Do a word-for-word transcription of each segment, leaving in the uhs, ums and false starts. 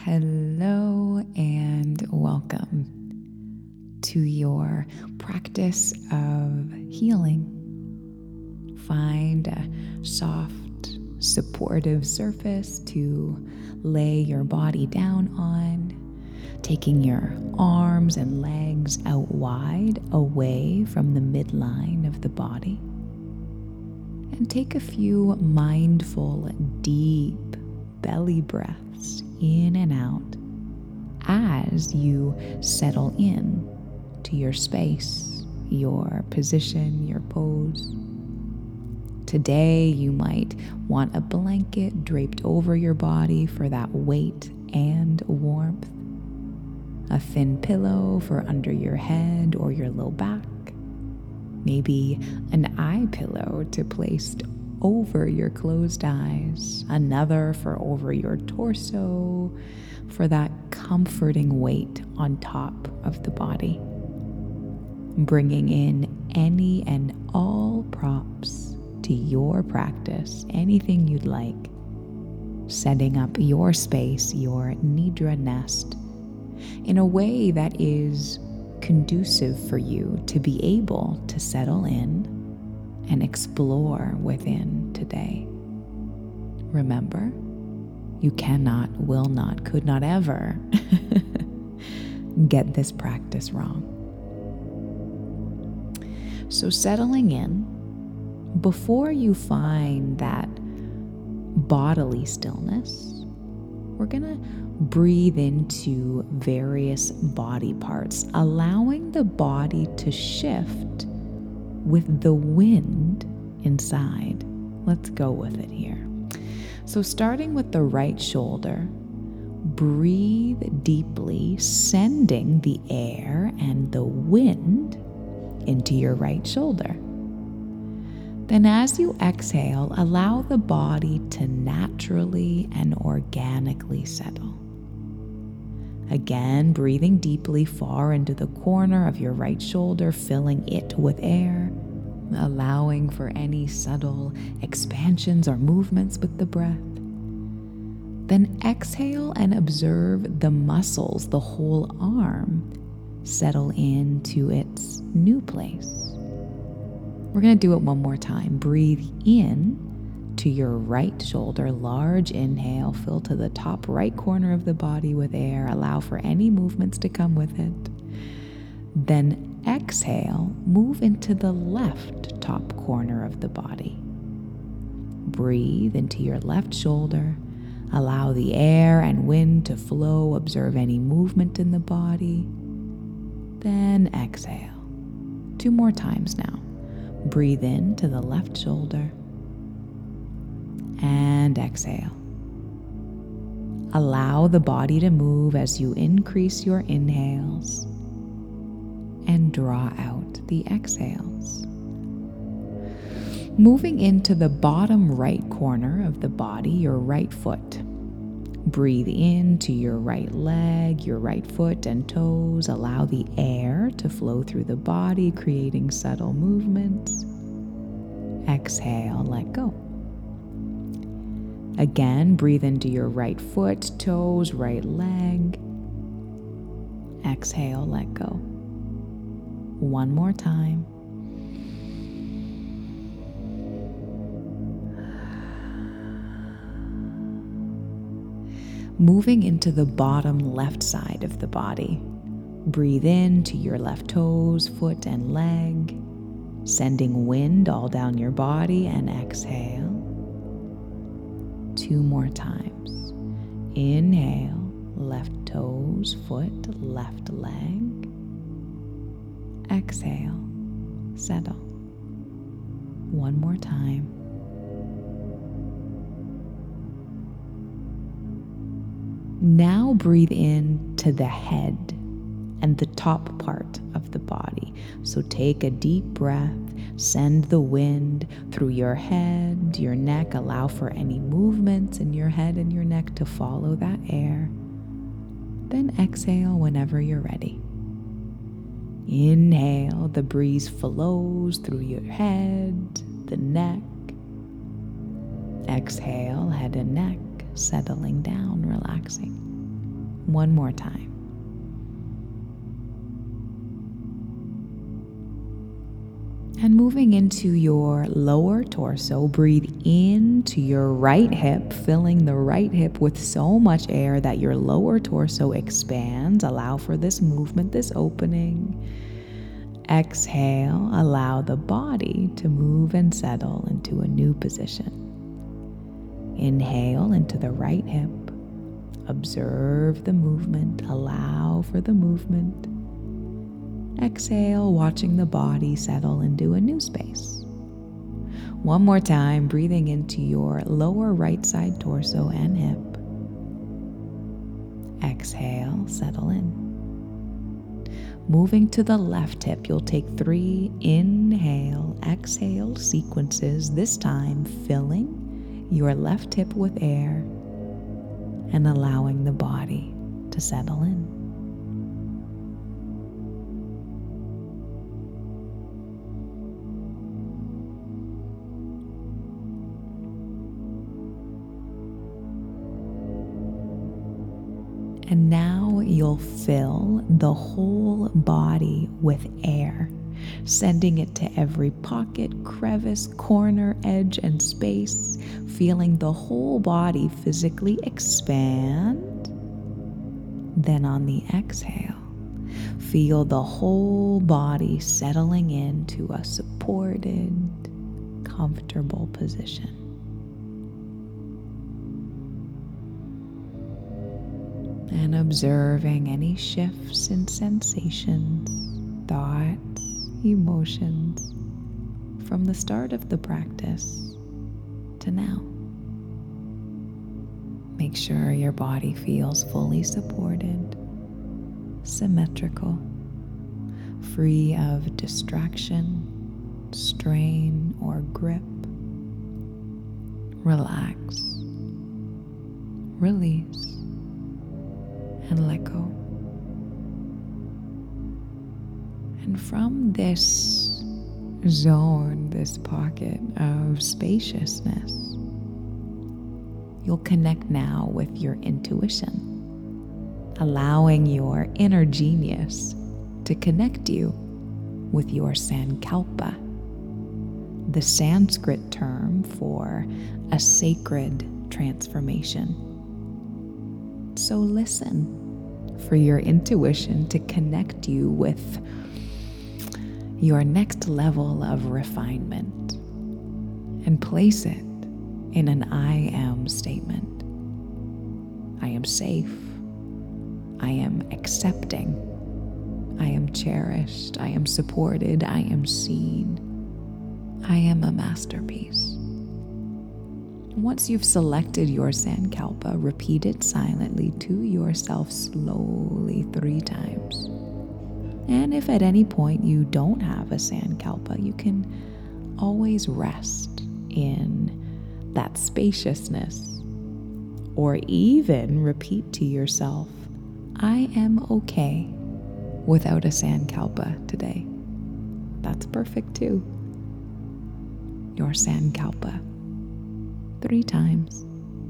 Hello and welcome to your practice of healing. Find a soft, supportive surface to lay your body down on, taking your arms and legs out wide away from the midline of the body. And take a few mindful, deep belly breaths in and out as you settle in to your space, your position, your pose. Today, you might want a blanket draped over your body for that weight and warmth, a thin pillow for under your head or your low back, maybe an eye pillow to place over your closed eyes, another for over your torso, for that comforting weight on top of the body. Bringing in any and all props to your practice, anything you'd like. Setting up your space, your nidra nest, in a way that is conducive for you to be able to settle in and explore within today. Remember, you cannot, will not, could not ever get this practice wrong. So settling in, before you find that bodily stillness, we're gonna breathe into various body parts, allowing the body to shift with the wind inside. Let's go with it here. So starting with the right shoulder, breathe deeply, sending the air and the wind into your right shoulder. Then as you exhale, allow the body to naturally and organically settle. Again, breathing deeply far into the corner of your right shoulder, filling it with air, allowing for any subtle expansions or movements with the breath. Then exhale and observe the muscles, the whole arm, settle into its new place. We're going to do it one more time. Breathe in to your right shoulder, large inhale, fill to the top right corner of the body with air, allow for any movements to come with it. Then exhale, move into the left top corner of the body. Breathe into your left shoulder, allow the air and wind to flow, observe any movement in the body. Then exhale. Two more times now. Breathe in to the left shoulder and exhale. Allow the body to move as you increase your inhales and draw out the exhales. Moving into the bottom right corner of the body, your right foot. Breathe into your right leg, your right foot and toes. Allow the air to flow through the body, creating subtle movements. Exhale, let go. Again, breathe into your right foot, toes, right leg. Exhale, let go. One more time. Moving into the bottom left side of the body. Breathe in to your left toes, foot, and leg, sending wind all down your body, and exhale. Two more times. Inhale, left toes, foot, left leg. Exhale, settle. One more time. Now breathe in to the head and the top part of the body. So take a deep breath, send the wind through your head, your neck, allow for any movements in your head and your neck to follow that air. Then exhale whenever you're ready. Inhale, the breeze flows through your head, the neck. Exhale, head and neck settling down, relaxing. One more time. And moving into your lower torso, breathe into your right hip, filling the right hip with so much air that your lower torso expands. Allow for this movement, this opening. Exhale, allow the body to move and settle into a new position. Inhale into the right hip. Observe the movement, allow for the movement. Exhale, watching the body settle into a new space. One more time, breathing into your lower right side torso and hip. Exhale, settle in. Moving to the left hip, you'll take three inhale, exhale sequences, this time filling your left hip with air and allowing the body to settle in. And now you'll fill the whole body with air, sending it to every pocket, crevice, corner, edge, and space, feeling the whole body physically expand. Then on the exhale, feel the whole body settling into a supported, comfortable position. And observing any shifts in sensations, thoughts, emotions from the start of the practice to now. Make sure your body feels fully supported, symmetrical, free of distraction, strain, or grip. Relax, release, and let go. And from this zone, this pocket of spaciousness, you'll connect now with your intuition, allowing your inner genius to connect you with your Sankalpa, the Sanskrit term for a sacred transformation. So listen for your intuition to connect you with your next level of refinement and place it in an I am statement. I am safe. I am accepting. I am cherished. I am supported. I am seen. I am a masterpiece. Once you've selected your Sankalpa, repeat it silently to yourself slowly three times. And if at any point you don't have a Sankalpa, you can always rest in that spaciousness, or even repeat to yourself, I am okay without a Sankalpa today. That's perfect too. Your Sankalpa. Three times.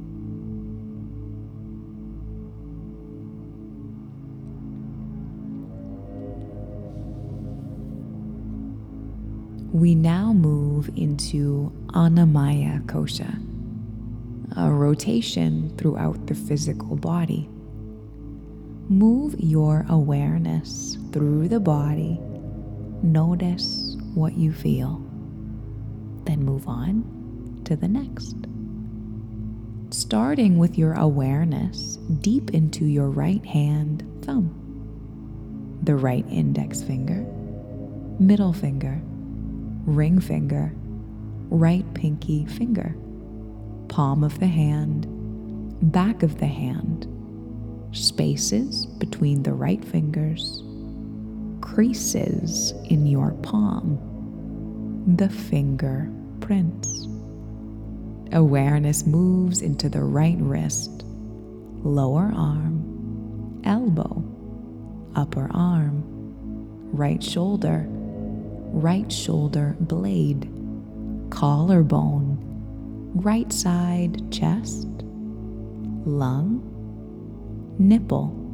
We now move into Annamaya Kosha, a rotation throughout the physical body. Move your awareness through the body. Notice what you feel. Then move on to the next. Starting with your awareness deep into your right hand thumb, the right index finger, middle finger, ring finger, right pinky finger, palm of the hand, back of the hand, spaces between the right fingers, creases in your palm, the finger prints. Awareness moves into the right wrist, lower arm, elbow, upper arm, right shoulder, right shoulder blade, collarbone, right side chest, lung, nipple,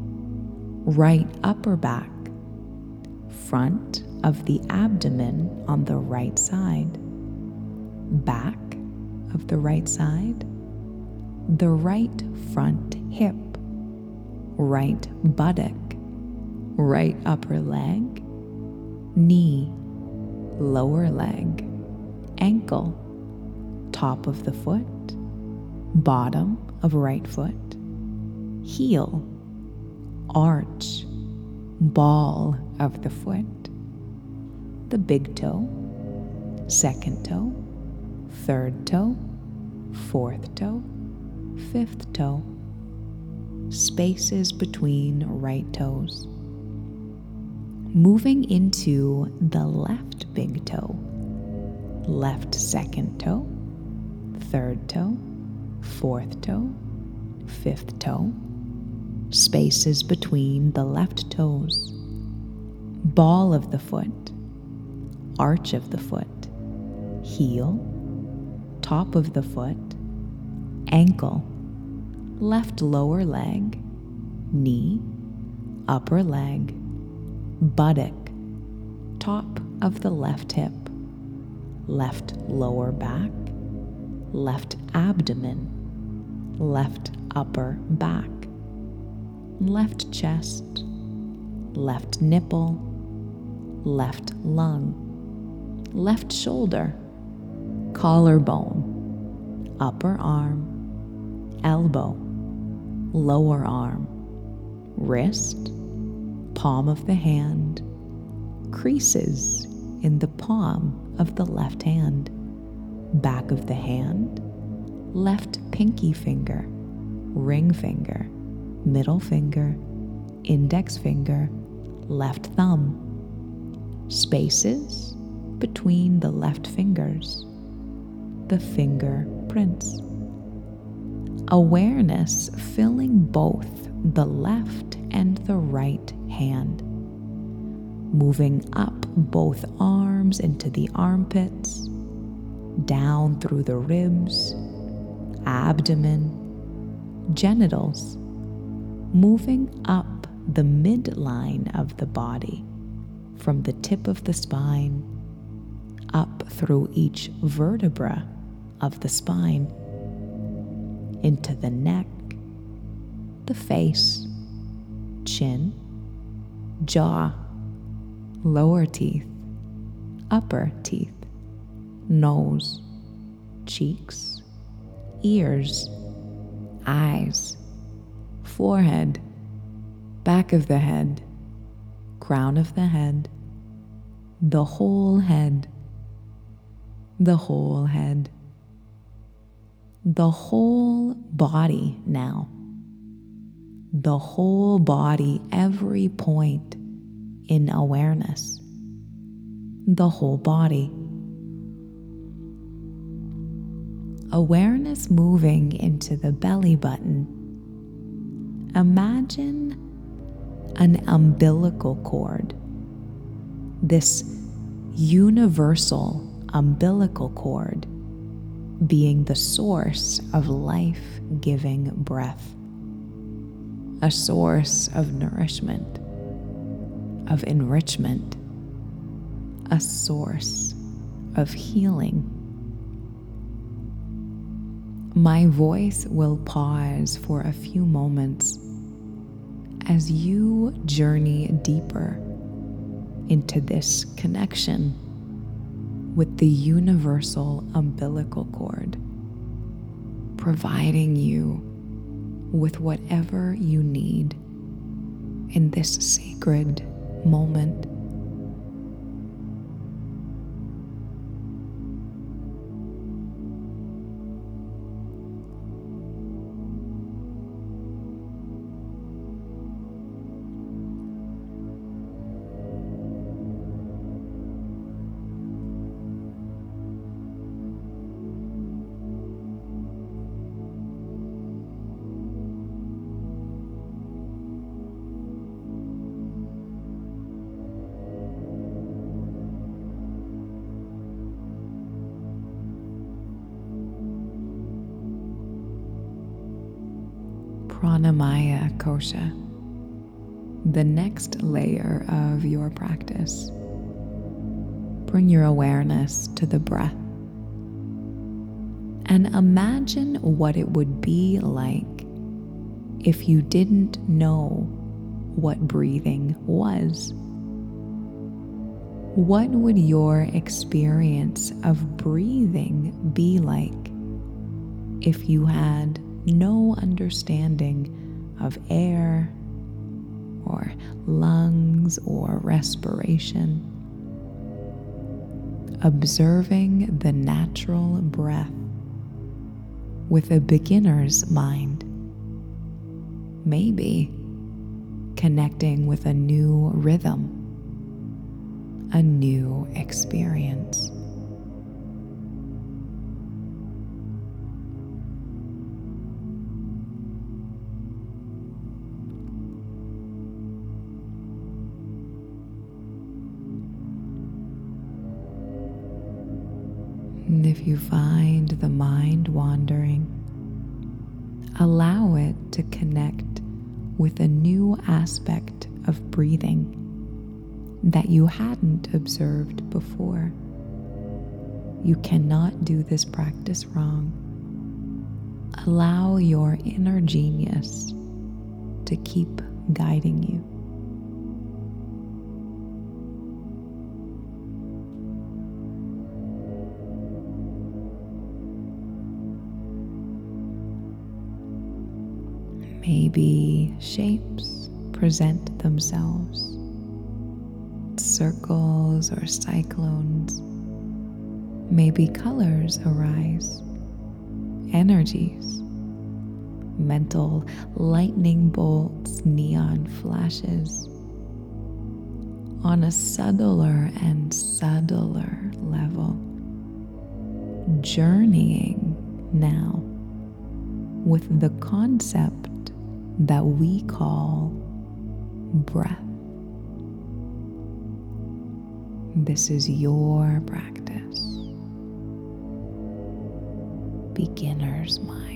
right upper back, front of the abdomen on the right side, back of the right side, the right front hip, right buttock, right upper leg, knee, lower leg, ankle, top of the foot, bottom of right foot, heel, arch, ball of the foot, the big toe, second toe, third toe, fourth toe, fifth toe, spaces between right toes. Moving into the left big toe, left second toe, third toe, fourth toe, fifth toe, spaces between the left toes, ball of the foot, arch of the foot, heel, top of the foot, ankle, left lower leg, knee, upper leg, buttock, top of the left hip, left lower back, left abdomen, left upper back, left chest, left nipple, left lung, left shoulder, collarbone, upper arm, elbow, lower arm, wrist, palm of the hand, creases in the palm of the left hand, back of the hand, left pinky finger, ring finger, middle finger, index finger, left thumb, spaces between the left fingers, the fingerprints. Awareness filling both the left and the right hand, moving up both arms into the armpits, down through the ribs, abdomen, genitals, moving up the midline of the body, from the tip of the spine, up through each vertebra of the spine, into the neck, the face, chin, jaw, lower teeth, upper teeth, nose, cheeks, ears, eyes, forehead, back of the head, crown of the head, the whole head, the whole head, the whole body now, the whole body, every point in awareness, the whole body. Awareness moving into the belly button. Imagine an umbilical cord, this universal umbilical cord being the source of life-giving breath, a source of nourishment, of enrichment, a source of healing. My voice will pause for a few moments as you journey deeper into this connection with the universal umbilical cord, providing you with whatever you need in this sacred moment. Pranamaya Kosha, the next layer of your practice. Bring your awareness to the breath and imagine what it would be like if you didn't know what breathing was. What would your experience of breathing be like if you had no understanding of air or lungs or respiration? Observing the natural breath with a beginner's mind. Maybe connecting with a new rhythm, a new experience. And if you find the mind wandering, allow it to connect with a new aspect of breathing that you hadn't observed before. You cannot do this practice wrong. Allow your inner genius to keep guiding you. Maybe shapes present themselves, circles or cyclones. Maybe colors arise, energies, mental lightning bolts, neon flashes. On a subtler and subtler level, journeying now with the concept that we call breath. This is your practice. Beginner's mind.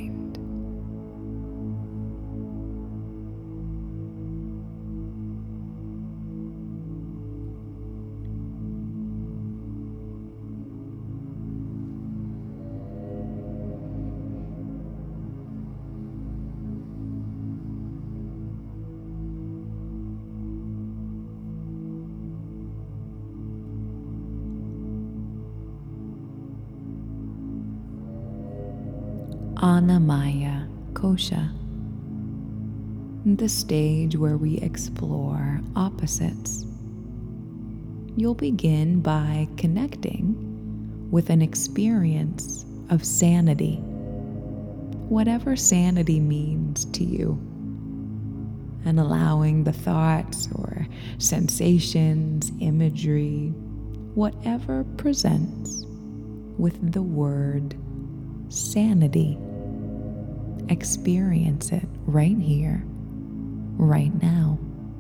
Annamaya Kosha, the stage where we explore opposites. You'll begin by connecting with an experience of sanity, whatever sanity means to you, and allowing the thoughts or sensations, imagery, whatever presents with the word sanity. Experience it right here, right now.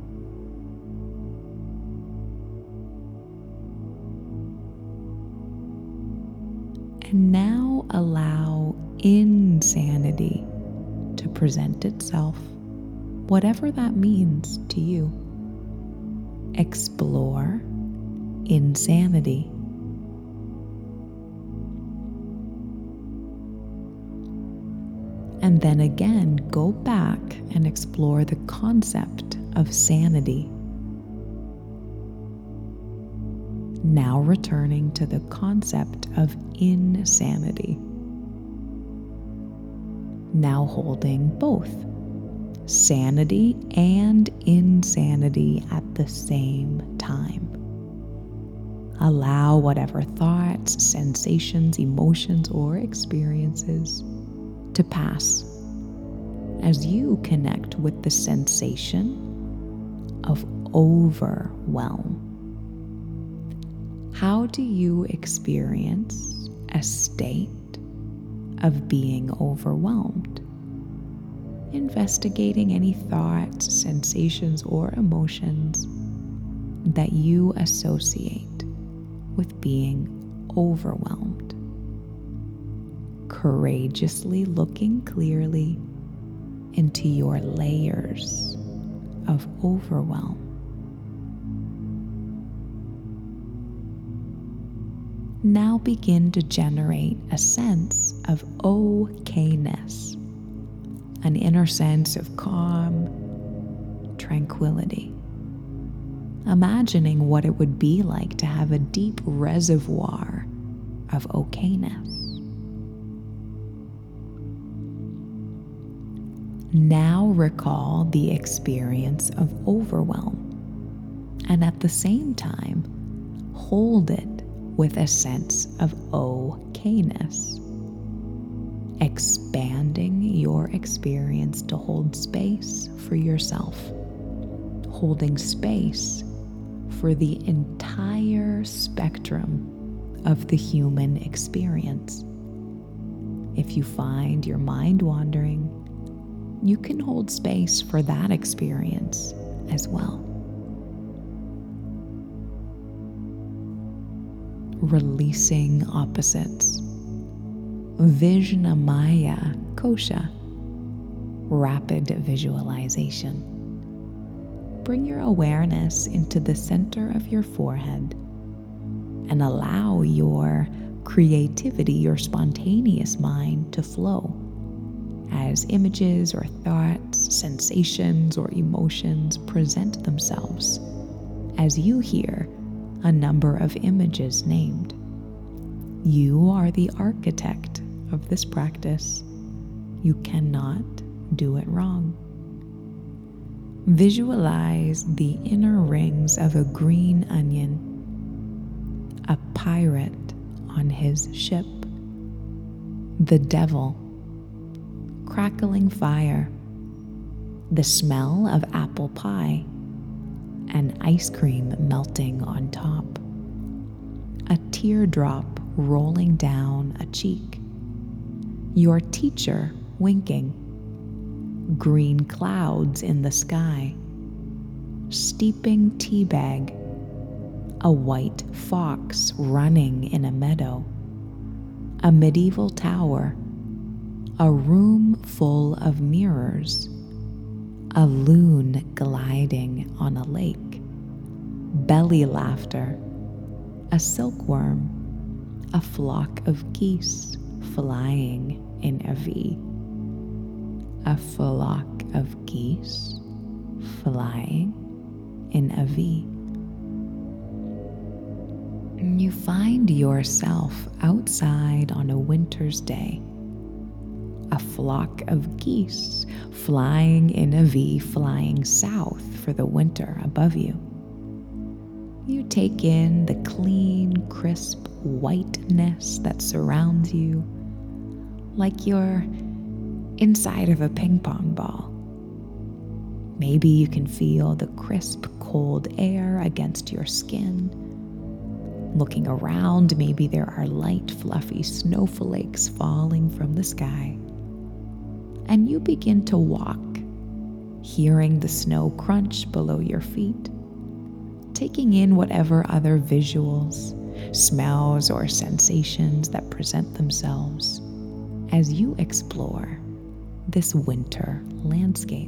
And now allow insanity to present itself, whatever that means to you. Explore insanity. And then again, go back and explore the concept of sanity. Now returning to the concept of insanity. Now holding both sanity and insanity at the same time. Allow whatever thoughts, sensations, emotions, or experiences to pass as you connect with the sensation of overwhelm. How do you experience a state of being overwhelmed? Investigating any thoughts, sensations, or emotions that you associate with being overwhelmed. Courageously looking clearly into your layers of overwhelm. Now begin to generate a sense of okayness, an inner sense of calm, tranquility. Imagining what it would be like to have a deep reservoir of okayness. Now recall the experience of overwhelm, and at the same time, hold it with a sense of okayness, expanding your experience to hold space for yourself, holding space for the entire spectrum of the human experience. If you find your mind wandering, you can hold space for that experience as well. Releasing opposites. Vijnanamaya Kosha. Rapid visualization. Bring your awareness into the center of your forehead and allow your creativity, your spontaneous mind to flow as images or thoughts, sensations or emotions present themselves as you hear a number of images named. You are the architect of this practice. You cannot do it wrong. Visualize the inner rings of a green onion, a pirate on his ship, the devil, crackling fire, the smell of apple pie, and ice cream melting on top, a teardrop rolling down a cheek, your teacher winking, green clouds in the sky, steeping tea bag, a white fox running in a meadow, a medieval tower, a room full of mirrors, a loon gliding on a lake, belly laughter, a silkworm, a flock of geese flying in a V. A flock of geese flying in a V. You find yourself outside on a winter's day. A flock of geese flying in a V, flying south for the winter above you. You take in the clean, crisp whiteness that surrounds you, like you're inside of a ping pong ball. Maybe you can feel the crisp, cold air against your skin. Looking around, maybe there are light, fluffy snowflakes falling from the sky. And you begin to walk, hearing the snow crunch below your feet, taking in whatever other visuals, smells, or sensations that present themselves as you explore this winter landscape.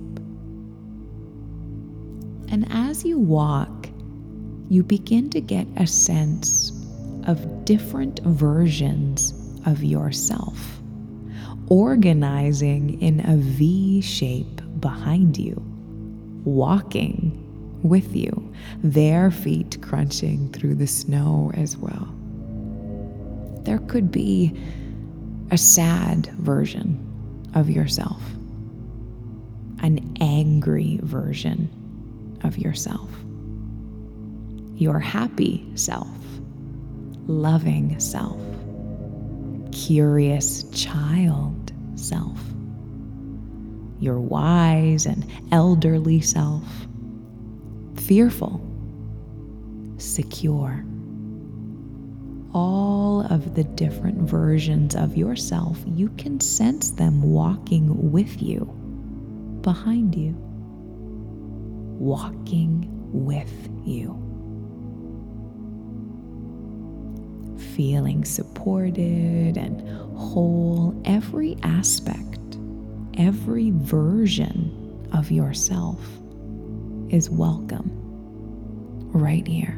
And as you walk, you begin to get a sense of different versions of yourself, organizing in a V shape behind you, walking with you, their feet crunching through the snow as well. There could be a sad version of yourself, an angry version of yourself, your happy self, loving self, curious child self, your wise and elderly self, fearful, secure. All of the different versions of yourself, you can sense them walking with you, behind you, walking with you. Feeling supported and whole, every aspect, every version of yourself is welcome right here.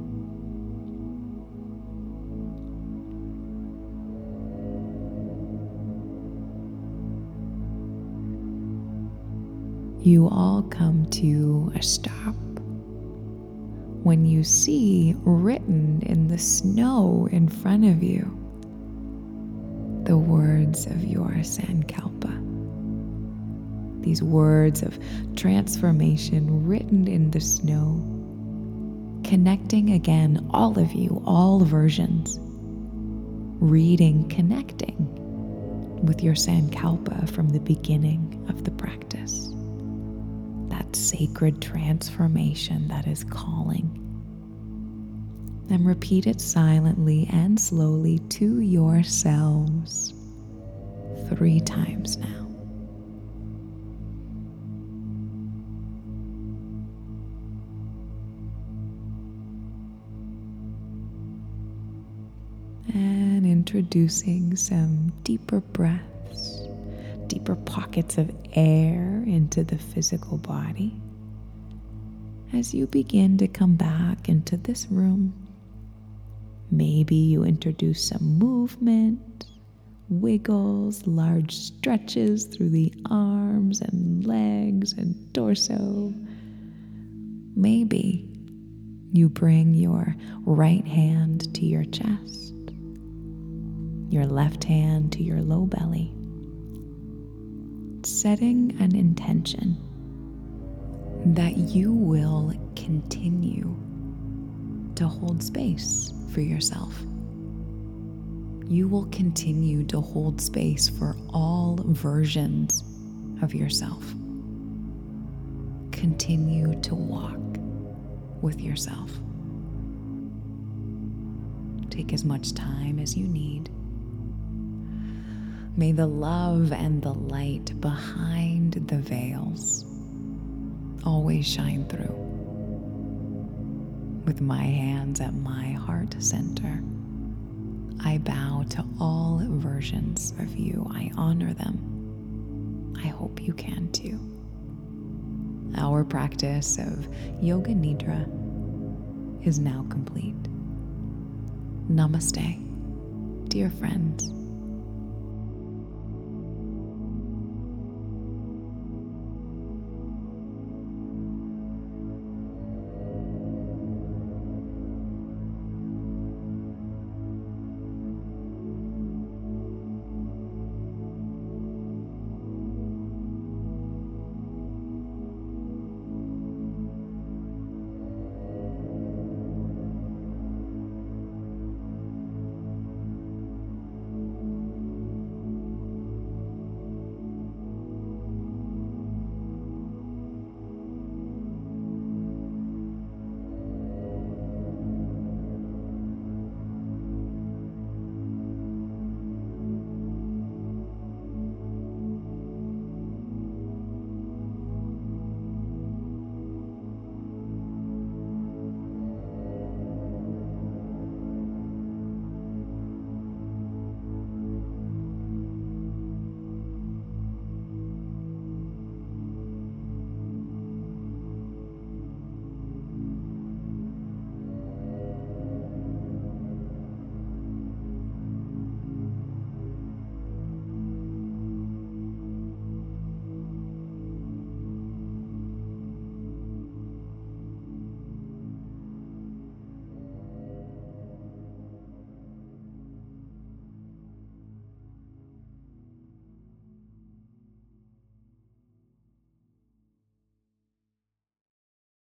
You all come to a stop when you see written in the snow in front of you the words of your Sankalpa. These words of transformation written in the snow, connecting again all of you, all versions, reading, connecting with your Sankalpa from the beginning of the practice. That sacred transformation that is calling. And repeat it silently and slowly to yourselves three times now. And introducing some deeper breaths, deeper pockets of air into the physical body. As you begin to come back into this room, maybe you introduce some movement, wiggles, large stretches through the arms and legs and torso. Maybe you bring your right hand to your chest, your left hand to your low belly, setting an intention that you will continue to hold space for yourself. You will continue to hold space for all versions of yourself. Continue to walk with yourself. Take as much time as you need. May the love and the light behind the veils always shine through. With my hands at my heart center, I bow to all versions of you. I honor them. I hope you can too. Our practice of Yoga Nidra is now complete. Namaste, dear friends.